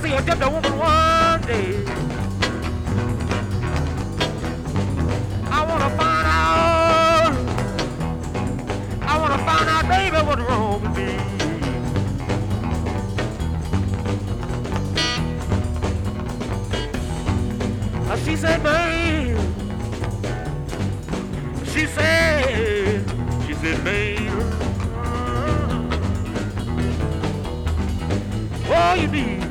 be just a woman one day. I wanna find out. I wanna find out, baby, what's wrong with me. She said, babe. She said, babe. All you need.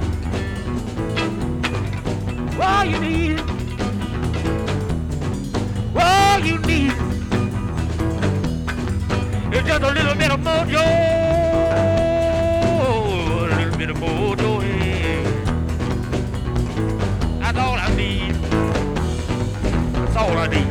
All you need. All you need is just a little bit of mojo. A little bit of mojo. Yeah. That's all I need. That's all I need.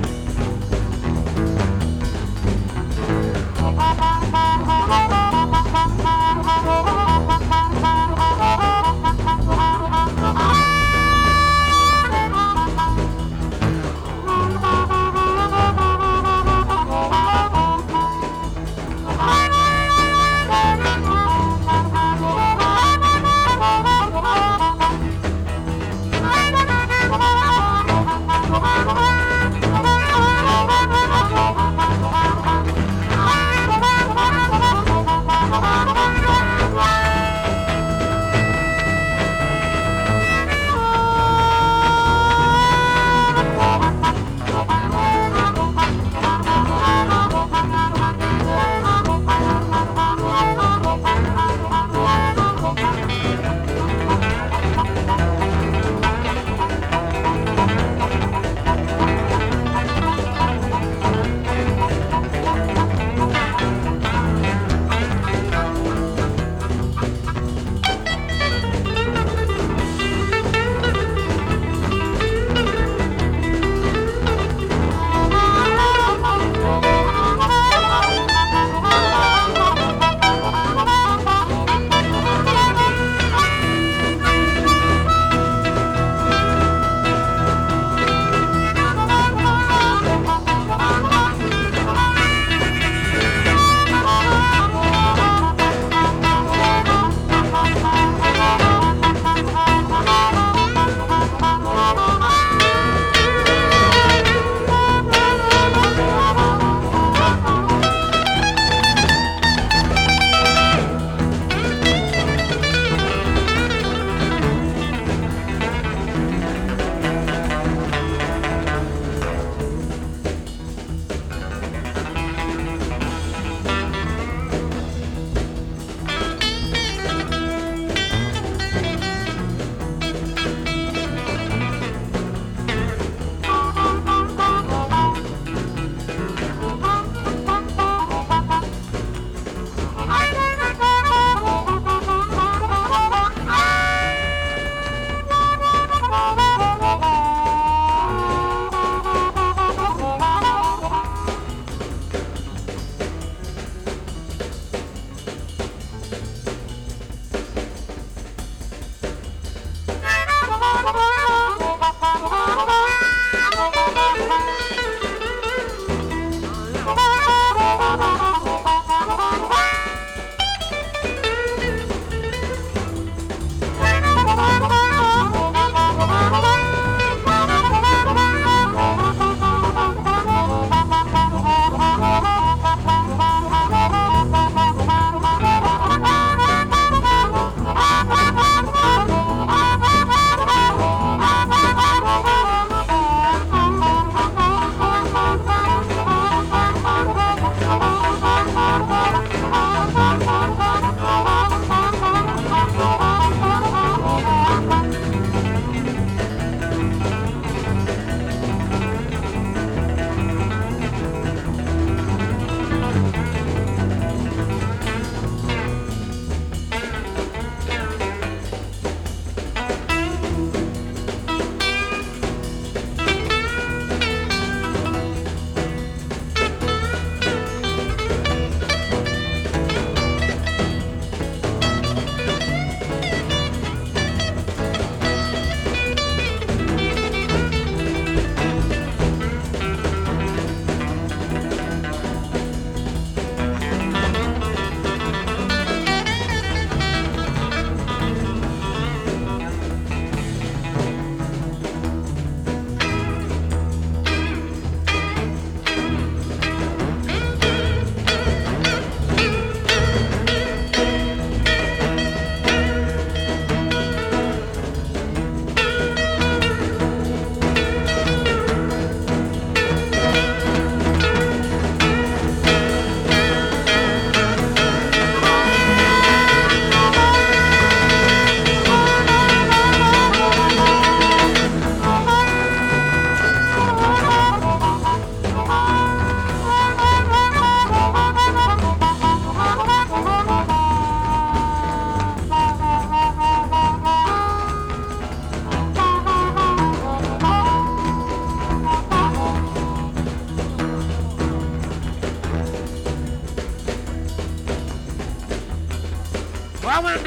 I went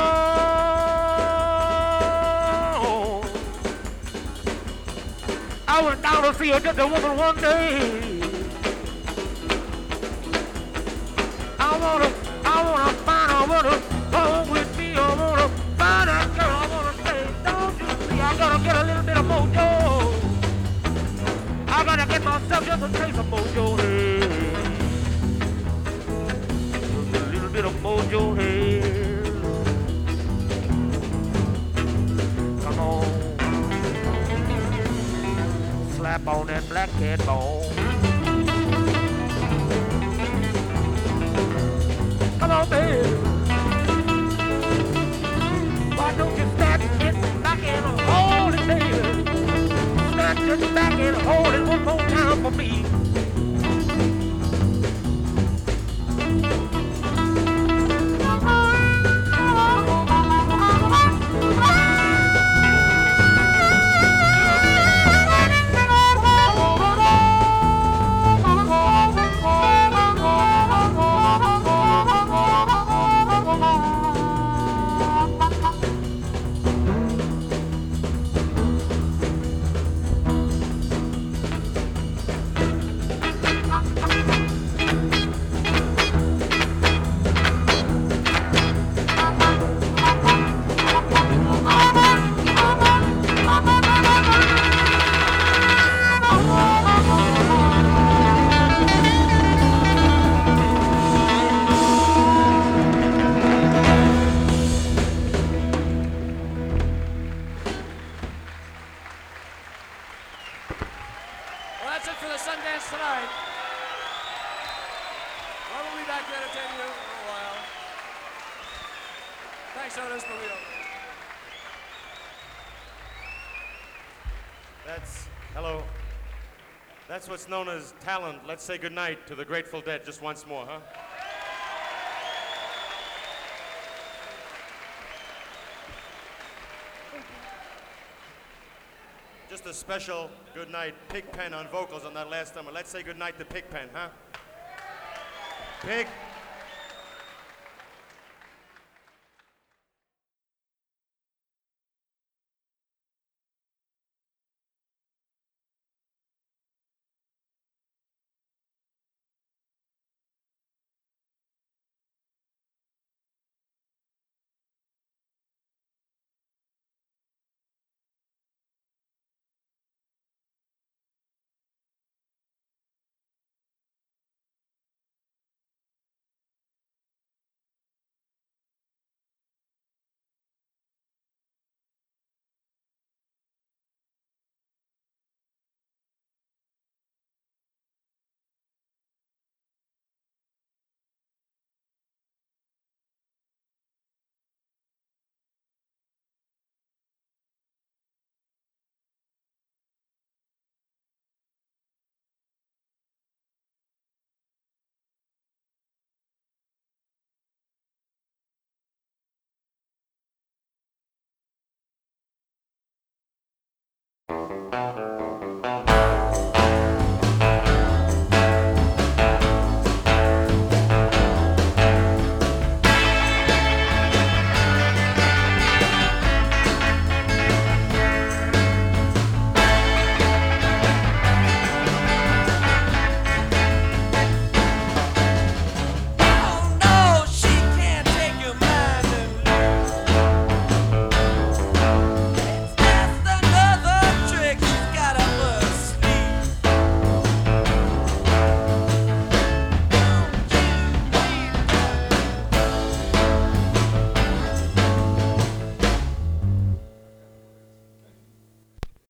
down. I went down to see a different woman one day. I wanna find a woman home with me. I wanna find that girl. I wanna say, don't you see? I gotta get a little bit of mojo. I gotta get myself just a taste of mojo. Hey. Just a little bit of mojo. Hey. Come on. Slap on that black cat bone. Come on, baby. Why don't you snatch it back and hold it, baby? Snatch it back and hold it one more time for me. That's what's known as talent. Let's say goodnight to the Grateful Dead just once more, huh? Just a special goodnight, Pigpen on vocals on that last number. Let's say goodnight to Pigpen, huh? Pig.